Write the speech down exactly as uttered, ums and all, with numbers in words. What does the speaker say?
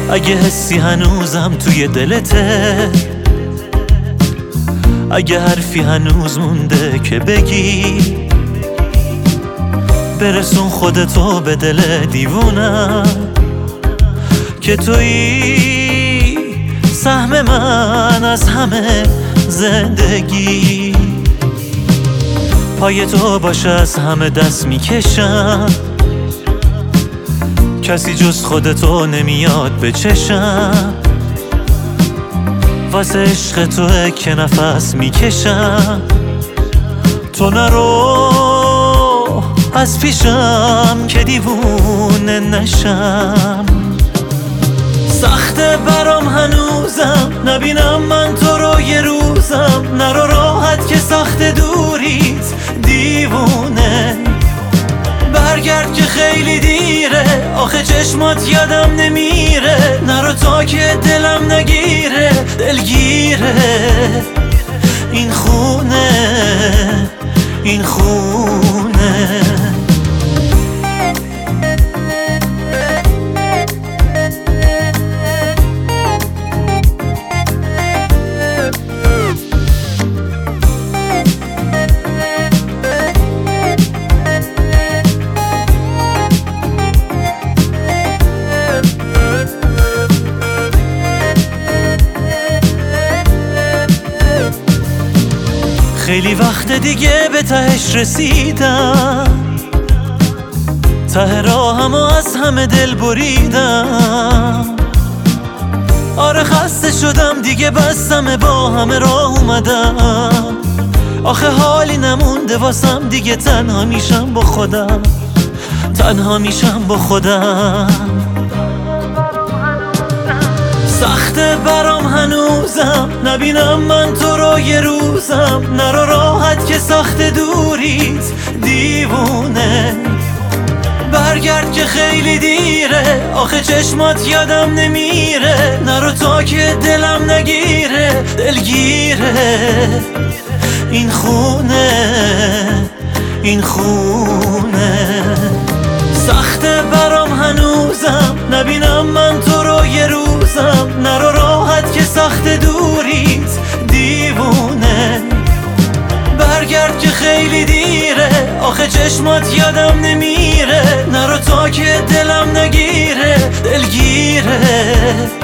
اگه حسی هنوزم توی دلته، اگه حرفی هنوز مونده که بگی، برسون خودتو به دل دیوونم که تویی سهم من از همه زندگی. پای تو باشه از همه دست میکشم، کسی جز خودتو نمیاد به چشم. واسه عشق توه که نفس میکشم، تو نرو از پیشم که دیوونه نشم. سخته برام هنوزم نبینم من تو رو یه روزم، نرو راحت که سخت دوریت دیوونه. برگرد که خیلی دیره، آخه چشمات یادم نمیره، نرو تا که دلم نگیره دلگیره. این خونه این خونه خیلی وقت دیگه به تهش رسیدم، ته راهم و از همه دل بریدم. آره خسته شدم دیگه بستم با همه راه اومدم، آخه حالی نمونده واسم دیگه، تنها میشم با خودم، تنها میشم با خودم. سخته برام هنوزم نبینم من تو رو یه روزم، نرو راحت که سخت دوریت دیوونه. برگرد که خیلی دیره، آخه چشمات یادم نمیره، نرو تا که دلم نگیره دلگیره. این خونه این خونه سخته برام هنوزم نبینم من تو رو یه روزم، نرو راحت که سخت دوریت دیوونه. برگرد که خیلی دیره، آخه چشمات یادم نمیره، نرو تا که دلم نگیره دلگیره.